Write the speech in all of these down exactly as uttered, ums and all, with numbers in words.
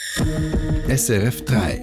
S R F drei.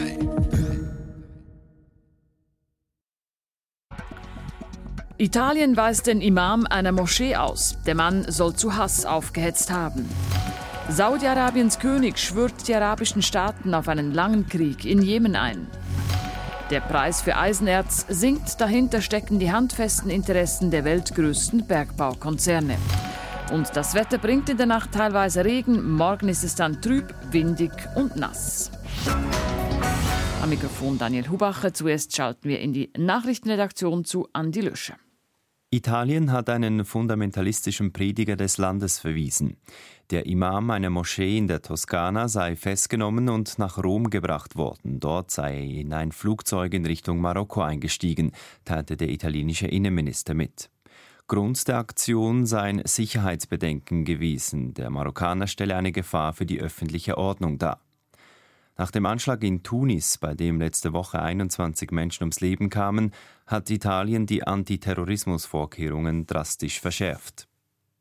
Italien weist den Imam einer Moschee aus. Der Mann soll zu Hass aufgehetzt haben. Saudi-Arabiens König schwört die arabischen Staaten auf einen langen Krieg in Jemen ein. Der Preis für Eisenerz sinkt, dahinter stecken die handfesten Interessen der weltgrößten Bergbaukonzerne. Und das Wetter bringt in der Nacht teilweise Regen, morgen ist es dann trüb, windig und nass. Am Mikrofon Daniel Hubacher. Zuerst schalten wir in die Nachrichtenredaktion zu Andi Löscher. Italien hat einen fundamentalistischen Prediger des Landes verwiesen. Der Imam einer Moschee in der Toskana sei festgenommen und nach Rom gebracht worden. Dort sei er in ein Flugzeug in Richtung Marokko eingestiegen, teilte der italienische Innenminister mit. Grund der Aktion seien Sicherheitsbedenken gewesen. Der Marokkaner stelle eine Gefahr für die öffentliche Ordnung dar. Nach dem Anschlag in Tunis, bei dem letzte Woche einundzwanzig Menschen ums Leben kamen, hat Italien die Antiterrorismusvorkehrungen drastisch verschärft.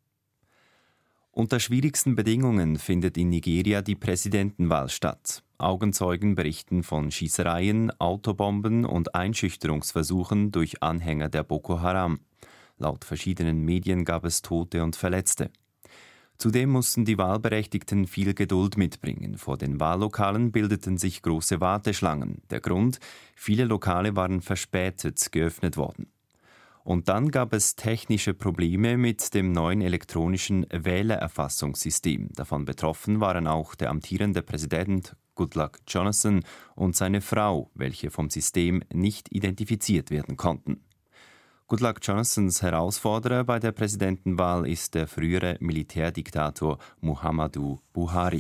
Unter schwierigsten Bedingungen findet in Nigeria die Präsidentenwahl statt. Augenzeugen berichten von Schießereien, Autobomben und Einschüchterungsversuchen durch Anhänger der Boko Haram. Laut verschiedenen Medien gab es Tote und Verletzte. Zudem mussten die Wahlberechtigten viel Geduld mitbringen. Vor den Wahllokalen bildeten sich große Warteschlangen. Der Grund: viele Lokale waren verspätet geöffnet worden. Und dann gab es technische Probleme mit dem neuen elektronischen Wählererfassungssystem. Davon betroffen waren auch der amtierende Präsident Goodluck Jonathan und seine Frau, welche vom System nicht identifiziert werden konnten. Goodluck Jonathans Herausforderer bei der Präsidentenwahl ist der frühere Militärdiktator Muhammadu Buhari.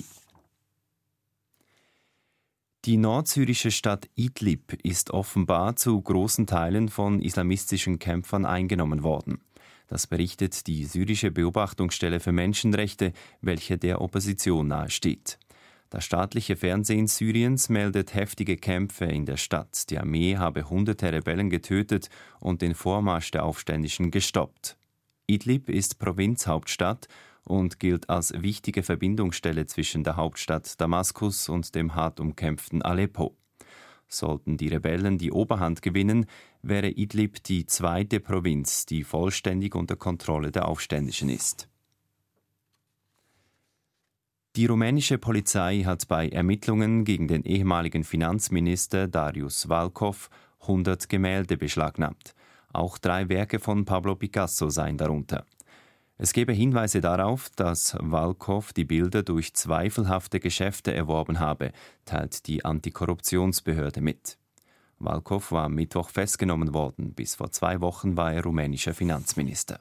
Die nordsyrische Stadt Idlib ist offenbar zu großen Teilen von islamistischen Kämpfern eingenommen worden. Das berichtet die syrische Beobachtungsstelle für Menschenrechte, welche der Opposition nahesteht. Das staatliche Fernsehen Syriens meldet heftige Kämpfe in der Stadt. Die Armee habe hunderte Rebellen getötet und den Vormarsch der Aufständischen gestoppt. Idlib ist Provinzhauptstadt und gilt als wichtige Verbindungsstelle zwischen der Hauptstadt Damaskus und dem hart umkämpften Aleppo. Sollten die Rebellen die Oberhand gewinnen, wäre Idlib die zweite Provinz, die vollständig unter Kontrolle der Aufständischen ist. Die rumänische Polizei hat bei Ermittlungen gegen den ehemaligen Finanzminister Darius Valkov hundert Gemälde beschlagnahmt. Auch drei Werke von Pablo Picasso seien darunter. Es gebe Hinweise darauf, dass Valkov die Bilder durch zweifelhafte Geschäfte erworben habe, teilt die Antikorruptionsbehörde mit. Valkov war am Mittwoch festgenommen worden. Bis vor zwei Wochen war er rumänischer Finanzminister.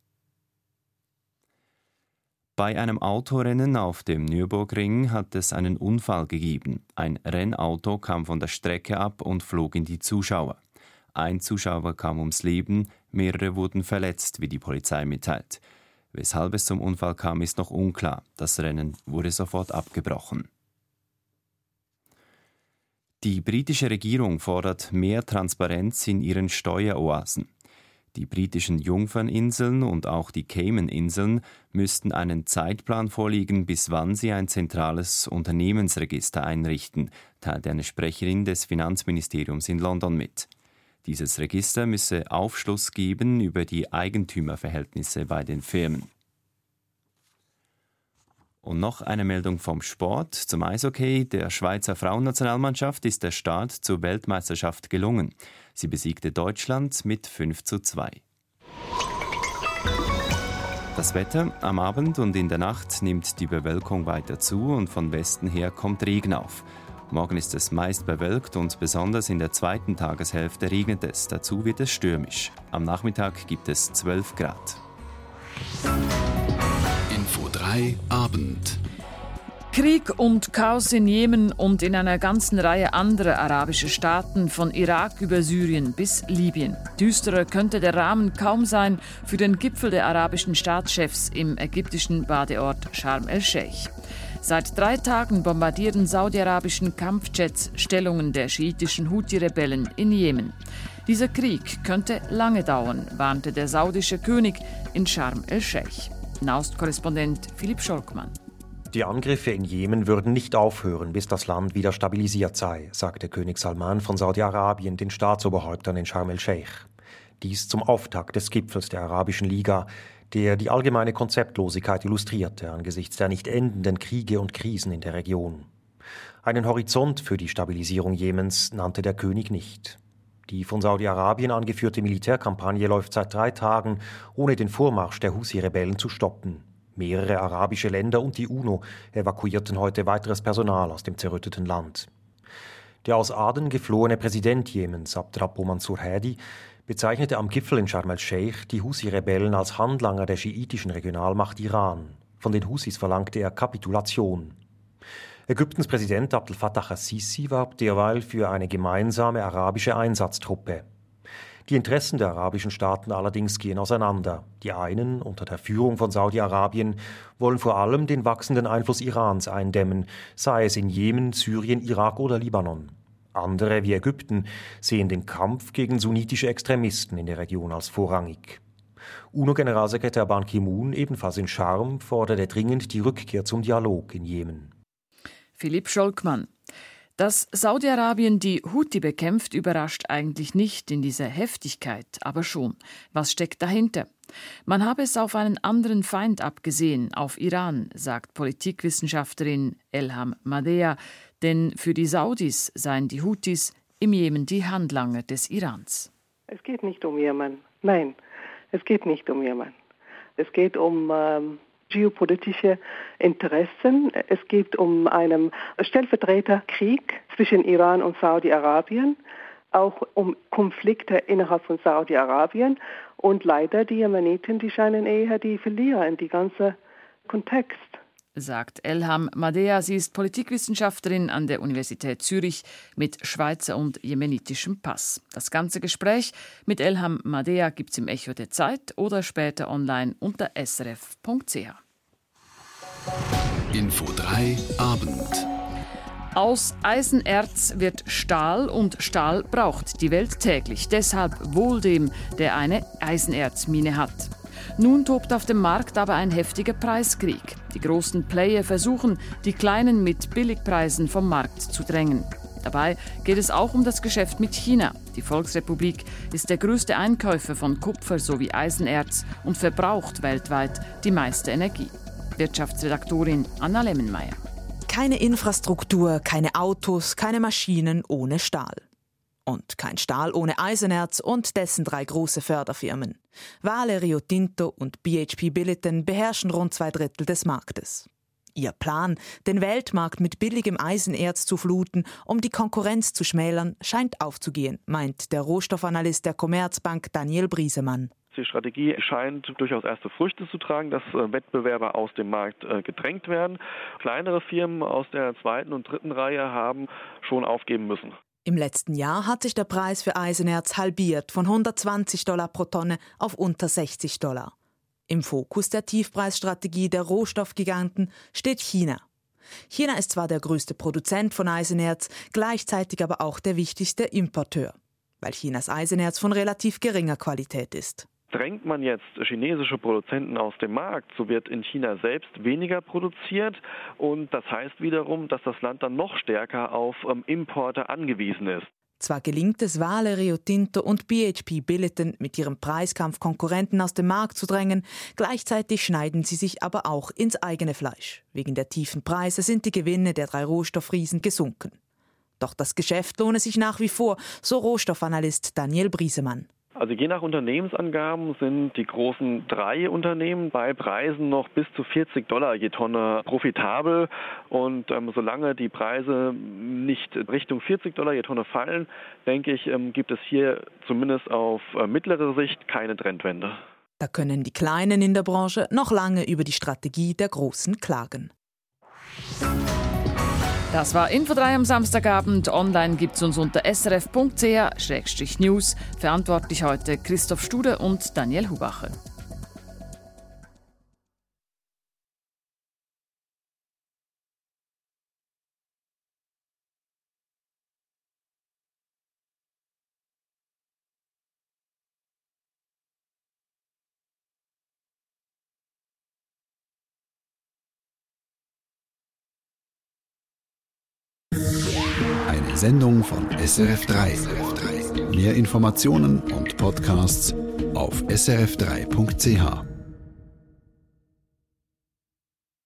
Bei einem Autorennen auf dem Nürburgring hat es einen Unfall gegeben. Ein Rennauto kam von der Strecke ab und flog in die Zuschauer. Ein Zuschauer kam ums Leben, mehrere wurden verletzt, wie die Polizei mitteilt. Weshalb es zum Unfall kam, ist noch unklar. Das Rennen wurde sofort abgebrochen. Die britische Regierung fordert mehr Transparenz in ihren Steueroasen. Die britischen Jungferninseln und auch die Cayman-Inseln müssten einen Zeitplan vorlegen, bis wann sie ein zentrales Unternehmensregister einrichten, teilte eine Sprecherin des Finanzministeriums in London mit. Dieses Register müsse Aufschluss geben über die Eigentümerverhältnisse bei den Firmen. Und noch eine Meldung vom Sport. Zum Eishockey der Schweizer Frauennationalmannschaft ist der Start zur Weltmeisterschaft gelungen. Sie besiegte Deutschland mit fünf zu zwei. Das Wetter: am Abend und in der Nacht nimmt die Bewölkung weiter zu und von Westen her kommt Regen auf. Morgen ist es meist bewölkt und besonders in der zweiten Tageshälfte regnet es. Dazu wird es stürmisch. Am Nachmittag gibt es zwölf Grad. Info drei Abend. Krieg und Chaos in Jemen und in einer ganzen Reihe anderer arabischer Staaten, von Irak über Syrien bis Libyen. Düsterer könnte der Rahmen kaum sein für den Gipfel der arabischen Staatschefs im ägyptischen Badeort Sharm el-Sheikh. Seit drei Tagen bombardieren saudi-arabischen Kampfjets Stellungen der schiitischen Houthi-Rebellen in Jemen. Dieser Krieg könnte lange dauern, warnte der saudische König in Sharm el-Sheikh. Nahost-Korrespondent Philipp Scholkmann. Die Angriffe in Jemen würden nicht aufhören, bis das Land wieder stabilisiert sei, sagte König Salman von Saudi-Arabien den Staatsoberhäuptern in Sharm el-Sheikh. Dies zum Auftakt des Gipfels der Arabischen Liga, der die allgemeine Konzeptlosigkeit illustrierte angesichts der nicht endenden Kriege und Krisen in der Region. Einen Horizont für die Stabilisierung Jemens nannte der König nicht. Die von Saudi-Arabien angeführte Militärkampagne läuft seit drei Tagen, ohne den Vormarsch der Husi-Rebellen zu stoppen. Mehrere arabische Länder und die UNO evakuierten heute weiteres Personal aus dem zerrütteten Land. Der aus Aden geflohene Präsident Jemens, Abdrabbu Mansur Hadi, bezeichnete am Gipfel in Sharm el-Sheikh die Husi-Rebellen als Handlanger der schiitischen Regionalmacht Iran. Von den Husis verlangte er Kapitulation. Ägyptens Präsident Abdel Fattah al-Sisi warb derweil für eine gemeinsame arabische Einsatztruppe. Die Interessen der arabischen Staaten allerdings gehen auseinander. Die einen, unter der Führung von Saudi-Arabien, wollen vor allem den wachsenden Einfluss Irans eindämmen, sei es in Jemen, Syrien, Irak oder Libanon. Andere, wie Ägypten, sehen den Kampf gegen sunnitische Extremisten in der Region als vorrangig. UNO-Generalsekretär Ban Ki-moon, ebenfalls in Scharm, forderte dringend die Rückkehr zum Dialog in Jemen. Philipp Scholkmann. Dass Saudi-Arabien die Houthi bekämpft, überrascht eigentlich nicht in dieser Heftigkeit, aber schon. Was steckt dahinter? Man habe es auf einen anderen Feind abgesehen, auf Iran, sagt Politikwissenschaftlerin Elham Madea, denn für die Saudis seien die Houthis im Jemen die Handlanger des Irans. Es geht nicht um Jemen. Nein, es geht nicht um Jemen. Es geht um ähm geopolitische Interessen. Es geht um einen Stellvertreterkrieg zwischen Iran und Saudi-Arabien, auch um Konflikte innerhalb von Saudi-Arabien. Und leider die Jemeniten, die scheinen eher die Verlierer in die ganze Kontext. Sagt Elham Madea. Sie ist Politikwissenschaftlerin an der Universität Zürich mit Schweizer und jemenitischem Pass. Das ganze Gespräch mit Elham Madea gibt es im Echo der Zeit oder später online unter s r f punkt c h. Info drei Abend. Aus Eisenerz wird Stahl und Stahl braucht die Welt täglich. Deshalb wohl dem, der eine Eisenerzmine hat. Nun tobt auf dem Markt aber ein heftiger Preiskrieg. Die großen Player versuchen, die Kleinen mit Billigpreisen vom Markt zu drängen. Dabei geht es auch um das Geschäft mit China. Die Volksrepublik ist der größte Einkäufer von Kupfer sowie Eisenerz und verbraucht weltweit die meiste Energie. Wirtschaftsredaktorin Anna Lemmenmeier. Keine Infrastruktur, keine Autos, keine Maschinen ohne Stahl. Und kein Stahl ohne Eisenerz und dessen drei große Förderfirmen. Vale, Rio Tinto und B H P Billiton beherrschen rund zwei Drittel des Marktes. Ihr Plan, den Weltmarkt mit billigem Eisenerz zu fluten, um die Konkurrenz zu schmälern, scheint aufzugehen, meint der Rohstoffanalyst der Commerzbank Daniel Briesemann. Die Strategie scheint durchaus erste Früchte zu tragen, dass Wettbewerber aus dem Markt gedrängt werden. Kleinere Firmen aus der zweiten und dritten Reihe haben schon aufgeben müssen. Im letzten Jahr hat sich der Preis für Eisenerz halbiert, von hundertzwanzig Dollar pro Tonne auf unter sechzig Dollar. Im Fokus der Tiefpreisstrategie der Rohstoffgiganten steht China. China ist zwar der größte Produzent von Eisenerz, gleichzeitig aber auch der wichtigste Importeur, weil Chinas Eisenerz von relativ geringer Qualität ist. Drängt man jetzt chinesische Produzenten aus dem Markt, so wird in China selbst weniger produziert und das heißt wiederum, dass das Land dann noch stärker auf ähm, Importe angewiesen ist. Zwar gelingt es Vale, Rio Tinto und B H P Billiton mit ihrem Preiskampf Konkurrenten aus dem Markt zu drängen, gleichzeitig schneiden sie sich aber auch ins eigene Fleisch. Wegen der tiefen Preise sind die Gewinne der drei Rohstoffriesen gesunken. Doch das Geschäft lohne sich nach wie vor, so Rohstoffanalyst Daniel Briesemann. Also je nach Unternehmensangaben sind die großen drei Unternehmen bei Preisen noch bis zu vierzig Dollar je Tonne profitabel. Und ähm, solange die Preise nicht Richtung vierzig Dollar je Tonne fallen, denke ich, ähm, gibt es hier zumindest auf äh, mittlere Sicht keine Trendwende. Da können die Kleinen in der Branche noch lange über die Strategie der Großen klagen. Das war Info drei am Samstagabend. Online gibt's uns unter s r f punkt c h slash news. Verantwortlich heute Christoph Stude und Daniel Hubacher. Eine Sendung von S R F drei. Mehr Informationen und Podcasts auf s r f drei punkt c h.